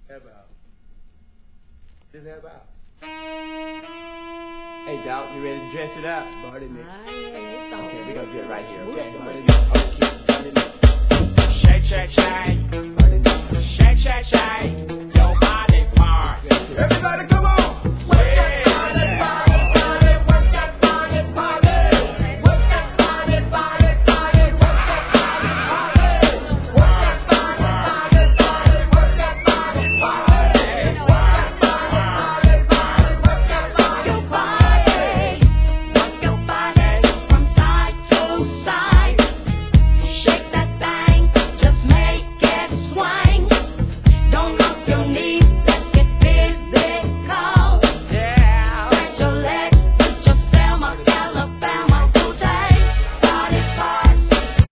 Help out. Just help out. Hey, dog, you ready to dress it up? Marty, yeah, okay, we're gonna do it right here, okay? Move. Okay.